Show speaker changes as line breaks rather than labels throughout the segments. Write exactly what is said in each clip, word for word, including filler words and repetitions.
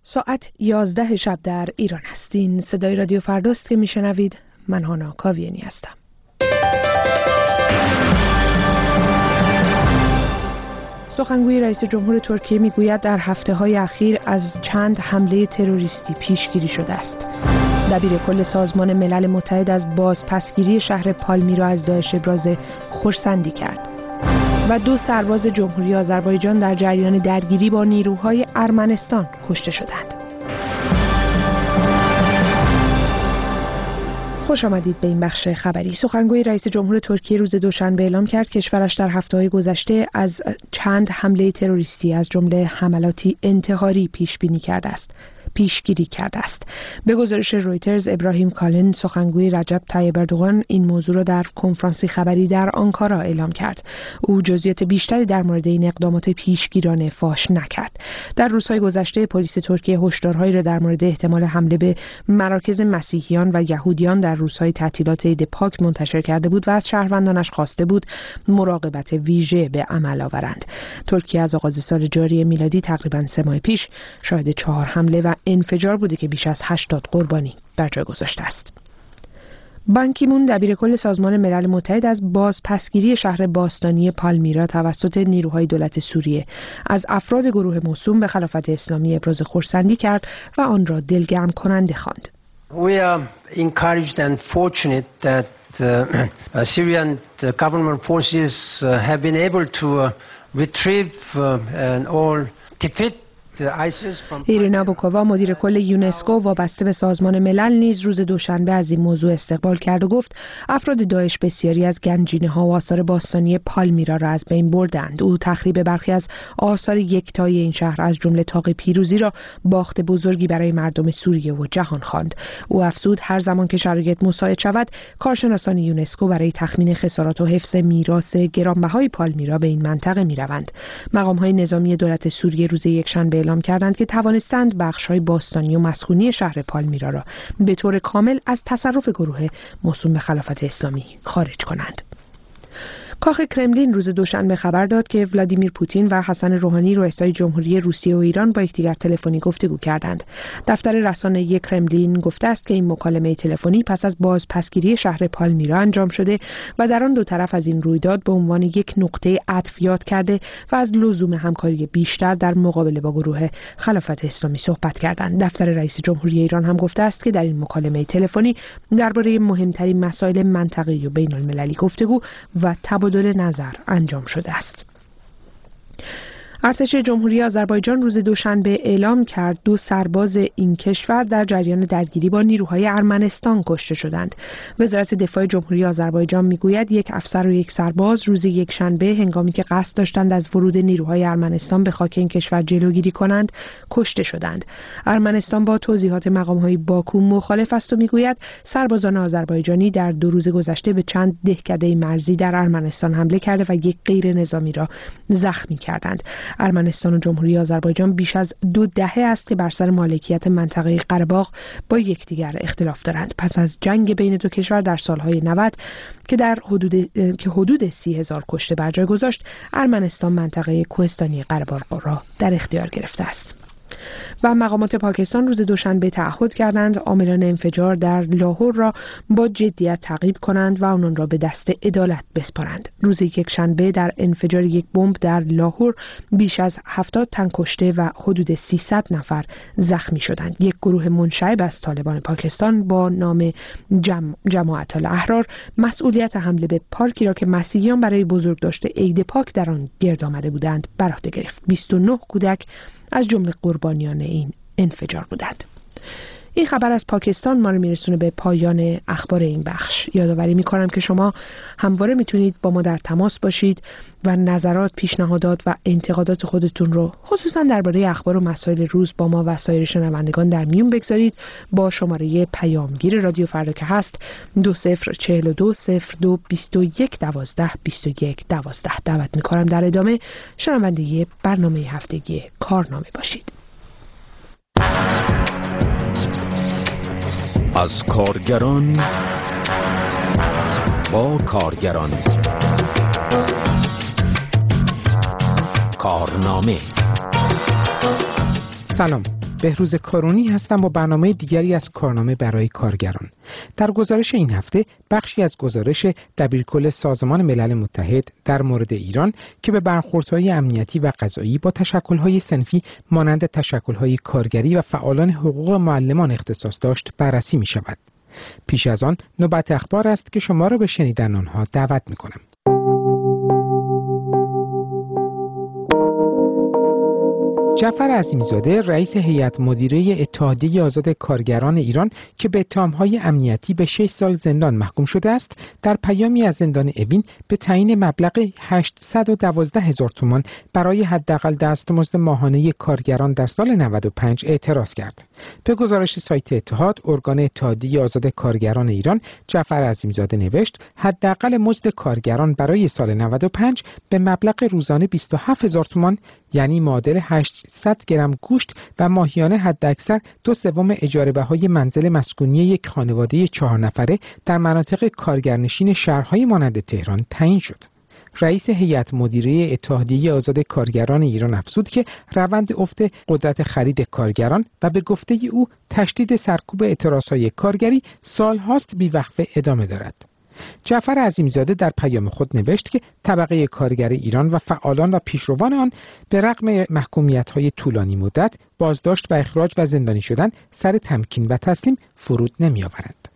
ساعت یازده شب در ایران هستین. صدای رادیو فرداست که میشنوید. من هانا کاویانی هستم. سخنگوی رئیس جمهور ترکیه میگوید در هفته‌های اخیر از چند حمله تروریستی پیشگیری شده است. دبیر کل سازمان ملل متحد از بازپسگیری شهر پالمیرا از داعش ابراز خرسندی کرد. و دو سرباز جمهوری آذربایجان در جریان درگیری با نیروهای ارمنستان کشته شدند. خوش آمدید به این بخش خبری. سخنگوی رئیس جمهور ترکیه روز دوشنبه اعلام کرد کشورش در هفته‌های گذشته از چند حمله تروریستی از جمله حملاتی انتحاری پیش بینی کرده است. پیشگیری کرده است. به گزارش رویترز، ابراهیم کالن سخنگوی رجب طیب اردوغان این موضوع را در کنفرانسی خبری در آنکارا اعلام کرد. او جزئیات بیشتری در مورد این اقدامات پیشگیرانه فاش نکرد. در روزهای گذشته پلیس ترکیه هشدارهایی را در مورد احتمال حمله به مراکز مسیحیان و یهودیان در روزهای تعطیلات عید پاک منتشر کرده بود و از شهروندانش خواسته بود مراقبت ویژه به عمل آورند. ترکیه از آغاز سال جاری میلادی تقریباً سه ماه پیش شاهد چهار حمله و انفجار بوده که بیش از هشتاد قربانی بر جای گذاشته است. بان کی مون دبیر کل سازمان ملل متحد از بازپسگیری شهر باستانی پالمیرا توسط نیروهای دولت سوریه از افراد گروه موسوم به خلافت اسلامی ابراز خرسندی کرد و آن را دلگرم کننده خواند.
We are encouraged and fortunate that the Syrian government forces have been able to retrieve and all defeat
ایرینا بوکووا مدیر کل یونسکو وابسته به سازمان ملل نیز روز دوشنبه از این موضوع استقبال کرد و گفت افراد داعش بسیاری از گنجینه‌ها و آثار باستانی پالمیرا را از بین بردند. او تخریب برخی از آثار یکتایی این شهر از جمله طاق پیروزی را باخت بزرگی برای مردم سوریه و جهان خواند. او افزود هر زمان که شرایط مساعد شود کارشناسان یونسکو برای تخمین خسارات و حفظ میراث گرانبهای پالمیرا به این منطقه می‌روند. مقام‌های نظامی دولت سوریه روز یکشنبه اعلام کردند که توانستند بخش‌های باستانی و مسکونی شهر پالمیرا را به طور کامل از تصرف گروه موسوم به خلافت اسلامی خارج کنند. کاخ کرملین روز دوشنبه خبر داد که ولادیمیر پوتین و حسن روحانی رؤسای جمهوری روسیه و ایران با یکدیگر تلفنی گفتگو کردند. دفتر رسانه‌ای کرملین گفته است که این مکالمه تلفنی پس از بازپسگیری شهر پالمیرا انجام شده و در آن دو طرف از این رویداد به عنوان یک نقطه عطف یاد کرده و از لزوم همکاری بیشتر در مقابله با گروه خلافت اسلامی صحبت کردند. دفتر رئیس جمهوری ایران هم گفته است که در این مکالمه تلفنی درباره مهمترین مسائل منطقه‌ای و بین‌المللی گفتگو و تبادل نظر انجام شده است. ارتش جمهوری آذربایجان روز دوشنبه اعلام کرد دو سرباز این کشور در جریان درگیری با نیروهای ارمنستان کشته شدند. وزارت دفاع جمهوری آذربایجان میگوید یک افسر و یک سرباز روز یکشنبه هنگامی که قصد داشتند از ورود نیروهای ارمنستان به خاک این کشور جلوگیری کنند کشته شدند. ارمنستان با توضیحات مقام‌های باکو مخالف است و میگوید سربازان آذربایجانی در دو روز گذشته به چند دهکده مرزی در ارمنستان حمله کرده و یک غیر نظامی را زخمی کردند. ارمنستان و جمهوری آذربایجان بیش از دو دهه است که بر سر مالکیت منطقه قره‌باغ با یکدیگر اختلاف دارند. پس از جنگ بین دو کشور در سالهای نود که در حدود که حدود سی هزار کشته بر جای گذاشت، ارمنستان منطقه کوهستانی قره‌باغ را در اختیار گرفته است. و مقامات پاکستان روز دوشنبه تعهد کردند عاملان انفجار در لاهور را با جدیت تعقیب کنند و آنان را به دست عدالت بسپارند. روز یکشنبه در انفجار یک بمب در لاهور بیش از هفتاد تن کشته و حدود سیصد نفر زخمی شدند. یک گروه منشعب از طالبان پاکستان با نام جم... جماعت الاحرار مسئولیت حمله به پارکی را که مسیحیان برای بزرگداشت عید پاک در آن گرد آمده بودند بر عهده گرفت. بیست و نه کودک از جمله قربانیان این انفجار بودند. این خبر از پاکستان ما رو میرسونه به پایان اخبار این بخش. یادآوری میکنم که شما همواره میتونید با ما در تماس باشید و نظرات، پیشنهادات و انتقادات خودتون رو خصوصا درباره اخبار و مسائل روز با ما و سایر شنوندگان در میون بگذارید با شماره پیامگیر رادیو فردا که هست دو صفر چهل و دو صفر دو بیست و یک دوازده بیست و یک دوازده. دعوت میکنم در ادامه شنونده برنامه هفتگی کارنامه باشید.
از کارگران با کارگران کارنامه.
سلام، بهروز کارونی هستم با برنامه دیگری از کارنامه برای کارگران. در گزارش این هفته بخشی از گزارش دبیرکل سازمان ملل متحد در مورد ایران که به برخوردهای امنیتی و قضایی با تشکل‌های صنفی مانند تشکل‌های کارگری و فعالان حقوق معلمان اختصاص داشت بررسی می‌شود. پیش از آن نوبت اخبار است که شما را به شنیدن آنها دعوت می‌کنم. جعفر عظیمی‌زاده رئیس هیئت مدیره اتحادیه آزاد کارگران ایران که به اتهام‌های امنیتی به شش سال زندان محکوم شده است، در پیامی از زندان اوین به تعیین مبلغ هشتصد و دوازده هزار تومان برای حداقل دستمزد ماهانه کارگران در سال نود و پنج اعتراض کرد. به گزارش سایت اتحاد، ارگان اتحادیه آزاد کارگران ایران، جعفر عظیمی‌زاده نوشت حداقل مزد کارگران برای سال نود و پنج به مبلغ روزانه بیست و هفت هزار تومان یعنی معادل هشتصد گرم گوشت و ماهیانه حداکثر دو سوم اجاره بهای منزل مسکونی یک خانواده چهار نفره در مناطق کارگرنشین شهرهای مانند تهران تعیین شد. رئیس هیئت مدیره اتحادیه آزاد کارگران ایران افزود که روند افت قدرت خرید کارگران و به گفته او تشدید سرکوب اعتراضهای کارگری سالهاست بی‌وقفه ادامه دارد. جعفر عظیمی‌زاده در پیام خود نوشت که طبقه کارگر ایران و فعالان و پیشروان آن به رغم محکومیت‌های طولانی مدت، بازداشت و اخراج و زندانی شدن سر تمکین و تسلیم فرود نمی‌آورند.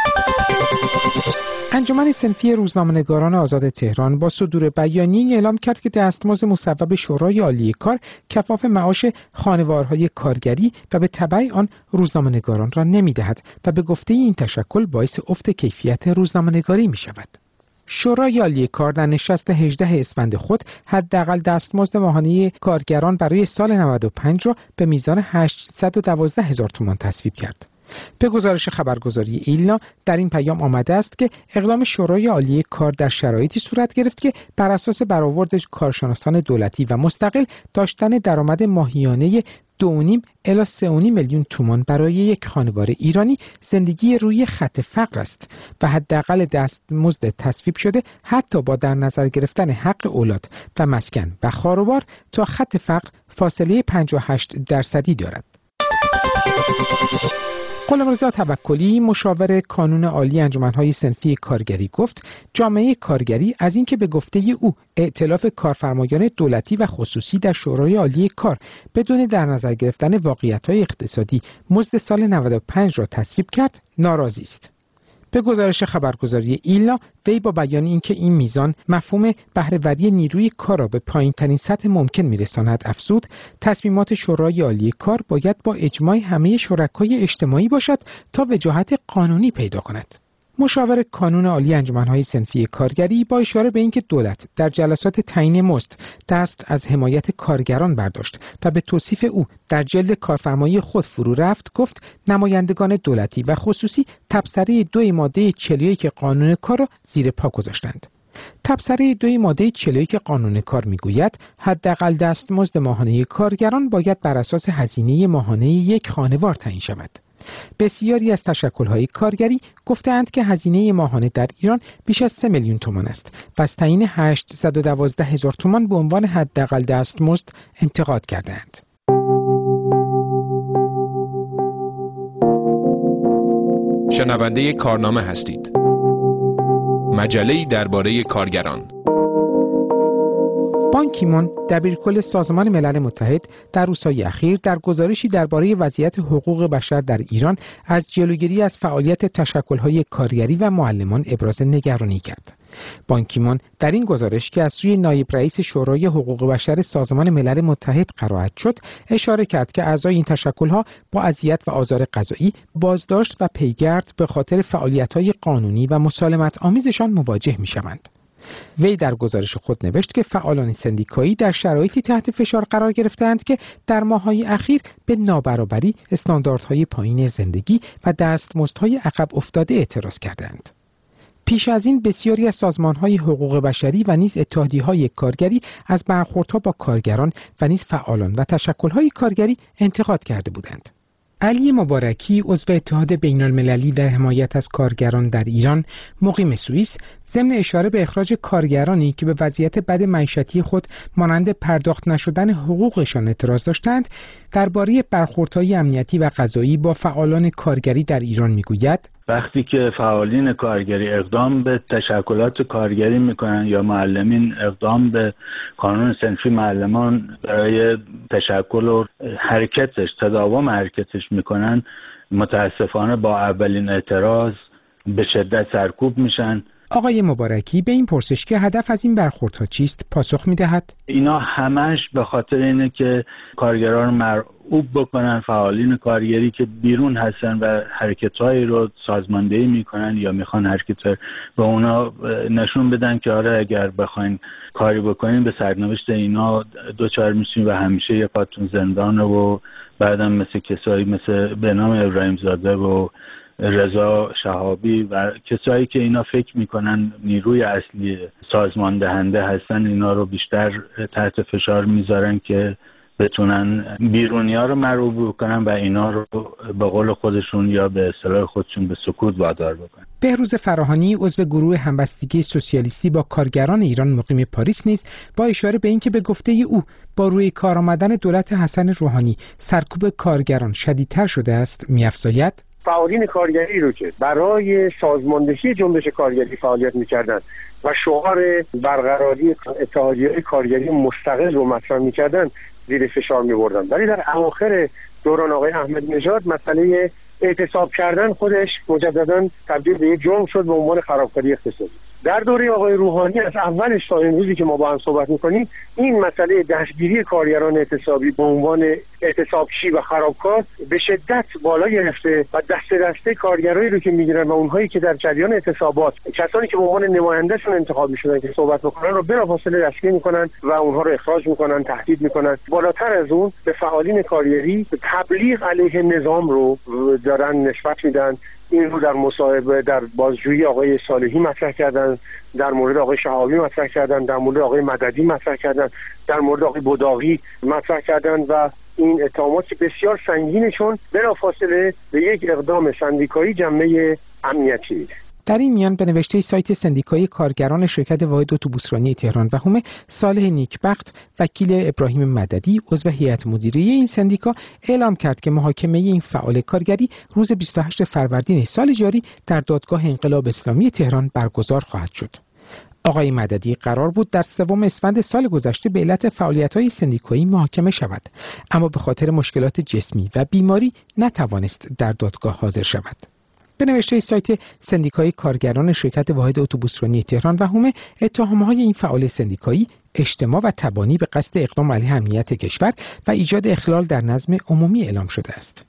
انجمن صنفی روزنامه‌نگاران آزاد تهران با صدور بیانیه‌ای اعلام کرد که دستمزد مصوب شورای عالی کار کفاف معاش خانوارهای کارگری و به تبع آن روزنامه‌نگاران را نمی‌دهد و به گفته این تشکل باعث افت کیفیت روزنامه‌نگاری می‌شود. شورای عالی کار در نشست هجدهم اسفند خود حداقل دستمزد ماهانه کارگران برای سال نود و پنج را به میزان هشتصد و دوازده هزار تومان تصویب کرد. به گزارش خبرگزاری ایلنا در این پیام آمده است که اقدام شورای عالی کار در شرایطی صورت گرفت که بر اساس برآورد کارشناسان دولتی و مستقل داشتن درآمد ماهیانه دو و نیم الی سه و نیم میلیون تومان برای یک خانوار ایرانی زندگی روی خط فقر است و حداقل دستمزد تصویب شده حتی با در نظر گرفتن حق اولاد و مسکن و خاروبار تا خط فقر فاصله پنجاه و هشت درصدی دارد. غلامرضا توکلی مشاور کانون عالی انجمن‌های صنفی کارگری گفت جامعه کارگری از اینکه به گفته او ائتلاف کارفرمایان دولتی و خصوصی در شورای عالی کار بدون در نظر گرفتن واقعیت‌های اقتصادی مزد سال نود و پنج را تصویب کرد ناراضی است. به گزارش خبرگزاری ایلنا وی با بیان اینکه این میزان مفهوم بهره‌وری نیروی کار را به پایین‌ترین سطح ممکن می‌رساند افزود تصمیمات شورای عالی کار باید با اجماع همه شرکای اجتماعی باشد تا وجاهت قانونی پیدا کند. مشاور کانون عالی انجمن‌های صنفی کارگری با اشاره به اینکه دولت در جلسات تعیین مزد دست از حمایت کارگران برداشت و به توصیف او در جلد کارفرمایی خود فرو رفت گفت نمایندگان دولتی و خصوصی تبصره دو ماده چهل و یک قانون کار را زیر پا گذاشتند. تبصره دو ماده چهل و یک قانون کار میگوید حداقل دستمزد ماهانه کارگران باید بر اساس هزینه ماهانه یک خانوار تعیین شود. بسیاری از تشکل‌های کارگری گفتند که هزینه ماهانه در ایران بیش از سه میلیون تومان است و از تعیین هشتصد و دوازده هزار تومان به عنوان حداقل دستمزد انتقاد کردند.
شنونده کارنامه هستید. مجله‌ای درباره کارگران.
بان کی مون دبیرکل سازمان ملل متحد در روزهای اخیر در گزارشی درباره وضعیت حقوق بشر در ایران از جلوگیری از فعالیت تشکل‌های کارگری و معلمان ابراز نگرانی کرد. بان کی مون در این گزارش که از سوی نایب رئیس شورای حقوق بشر سازمان ملل متحد قرائت شد، اشاره کرد که اعضای این تشکل‌ها با اذیت و آزار قضایی، بازداشت و پیگرد به خاطر فعالیت‌های قانونی و مسالمت آمیزشان مواجه می‌شوند. وی در گزارش خود نوشت که فعالان سندیکایی در شرایطی تحت فشار قرار گرفتند که در ماه‌های اخیر به نابرابری، استانداردهای پایین زندگی و دستمزدهای عقب افتاده اعتراض کردند. پیش از این بسیاری از سازمان‌های حقوق بشری و نیز اتحادیه‌های کارگری از برخوردها با کارگران و نیز فعالان و تشکل‌های کارگری انتقاد کرده بودند. علی مبارکی عضو اتحاد بین‌المللی در حمایت از کارگران در ایران مقیم سوئیس ضمن اشاره به اخراج کارگرانی که به وضعیت بد معیشتی خود مانند پرداخت نشدن حقوقشان اعتراض داشتند درباره برخوردهای امنیتی و قضایی با فعالان کارگری در ایران میگوید:
وقتی که فعالین کارگری اقدام به تشکلات کارگری میکنن یا معلمین اقدام به قانون صنفی معلمان برای تشکل و حرکتش تداوم حرکتش میکنن، متاسفانه با اولین اعتراض به شدت سرکوب میشن.
آقای مبارکی به این پرسش که هدف از این برخوردها چیست پاسخ میدهد:
اینا همش به خاطر اینه که کارگران رو مرعوب بکنن، فعالین کارگری که بیرون هستن و حرکت‌هایی رو سازماندهی میکنن یا میخوان حرکت به اونا نشون بدن که آره اگر بخواین کاری بکنین به سرنوشت اینا دوچار میشین و همیشه یه پاتون زندانه و بعدم مثل کسایی مثل به نام ابراهیم زاده و رضا شهابی و کسایی که اینا فکر میکنن نیروی اصلی سازمان دهنده هستن، اینا رو بیشتر تحت فشار میذارن که بتونن بیرونی‌ها رو مرعوب بکنن و اینا رو به قول خودشون یا به اصطلاح خودشون به سکوت وادار بکنن.
بهروز فراهانی عضو گروه همبستگی سوسیالیستی با کارگران ایران مقیم پاریس نیز با اشاره به اینکه به گفته او با روی کار آمدن دولت حسن روحانی سرکوب کارگران شدیدتر شده است می‌افزاید:
فعالین کارگری رو که برای سازماندهی جنبش کارگری فعالیت می‌کردند و شعار برقراری اتحادیه‌های کارگری مستقل رو مطرح می‌کردند زیر فشار می‌بردن، ولی در اواخر دوران آقای احمدی نژاد مسئله اعتصاب کردن خودش مجدداً تبدیل به یک جرم شد به عنوان خرابکاری اقتصادی. در دوره آقای روحانی از اولش تا امروزی که ما با هم صحبت می‌کنیم این مسئله دستگیری کارگران اعتصابی به عنوان اعتصابچی و خرابکار به شدت بالا گرفته و دسته دسته کارگرایی رو که می‌گیرن و اونهایی که در جریان اعتصابات کسانی که به عنوان نمایندهشون انتخاب می‌شدن که صحبت بکنن رو بلافاصله دستگیر می‌کنن و اونها رو اخراج می‌کنن، تهدید می‌کنن. بالاتر از اون به فعالین کارگری تبلیغ علیه نظام رو دارن نسبت میدن. این رو در مصاحبه در بازجویی آقای صالحی مطرح کردن، در مورد آقای شهابی مطرح کردن، در مورد آقای مددی مطرح کردن، در مورد آقای بداغی مطرح کردن و این اتهامات بسیار سنگینشون بلافاصله به یک اقدام سندیکایی جنبه امنیتی.
در این میان به نوشته سایت سندیکای کارگران شرکت واحد اتوبوسرانی تهران و حومه، صالح نیکبخت وکیل ابراهیم مددی عضو هیئت مدیره این سندیکا اعلام کرد که محاکمه این فعال کارگری روز بیست و هشتم فروردین سال جاری در دادگاه انقلاب اسلامی تهران برگزار خواهد شد. آقای مددی قرار بود در سوم اسفند سال گذشته به علت فعالیت‌های سندیکایی محاکمه شود، اما به خاطر مشکلات جسمی و بیماری نتوانست در دادگاه حاضر شود. به نوشته سایت سندیکای کارگران شرکت واحد اتوبوسرانی تهران و حومه، اتهام‌های این فعال سندیکایی اجتماع و تبانی به قصد اقدام علیه امنیت کشور و ایجاد اخلال در نظم عمومی اعلام شده است.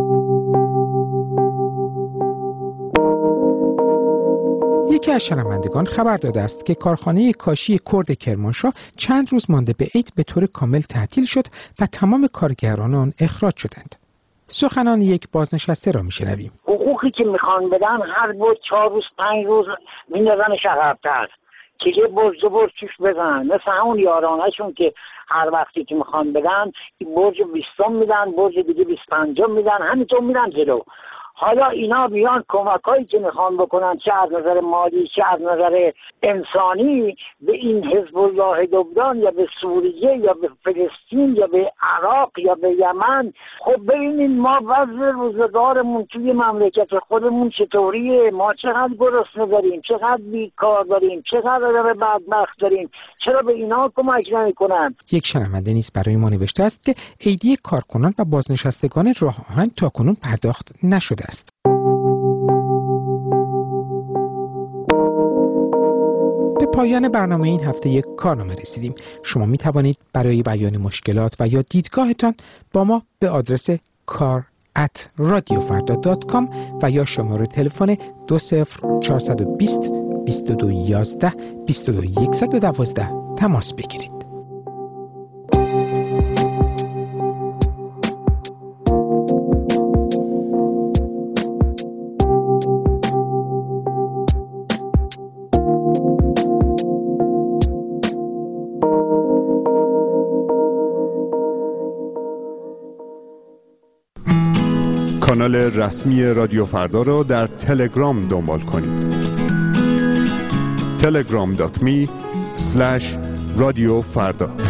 یکی از شنوندگان خبر داده است که کارخانه کاشی کرد کرمانشاه چند روز مانده به عید به طور کامل تعطیل شد و تمام کارگران آن اخراج شدند. سخنان یک بازنشسته را میشنویم.
حقوقی که میخوان بدن هر بود چهار روز پنج روز میندازنش عقب‌تر که یه برج برج توش بزنن، مثل همون یارانهشون که هر وقتی که میخوان بدن برج بیستم میدن، برج دیگه بیست پنجم میدن، همینطور میدن جلو. حالا اینا بیان کمکایی که میخوان بکنن چه از نظر مالی چه از نظر انسانی به این حزب الله لبنان یا به سوریه یا به فلسطین یا به عراق یا به یمن. خب ببینید ما وضع روزگارمون توی مملکت خودمون چطوریه، ما چقدر گرسنه داریم، چقدر بیکار داریم، چقدر بدبخت داریم، چرا به اینا کمک نمیکنن؟
یک شنونده نیز برای ما نوشته است که ایدی کارکنان و بازنشستگان راه آهن تاکنون پرداخت نشده است. به پایان برنامه این هفته یک کارنامه رسیدیم. شما می توانید برای بیان مشکلات و یا دیدگاهتان با ما به آدرس کار ات رادیو فردا دات کام و یا شماره تلفن دو صفر چهار دو صفر بیست و دو یازده بیست و دو صد و دوازده تماس بگیرید.
کانال رسمی رادیو فردا را در تلگرام دنبال کنید. تلگرام دات می اسلش رادیو فردا.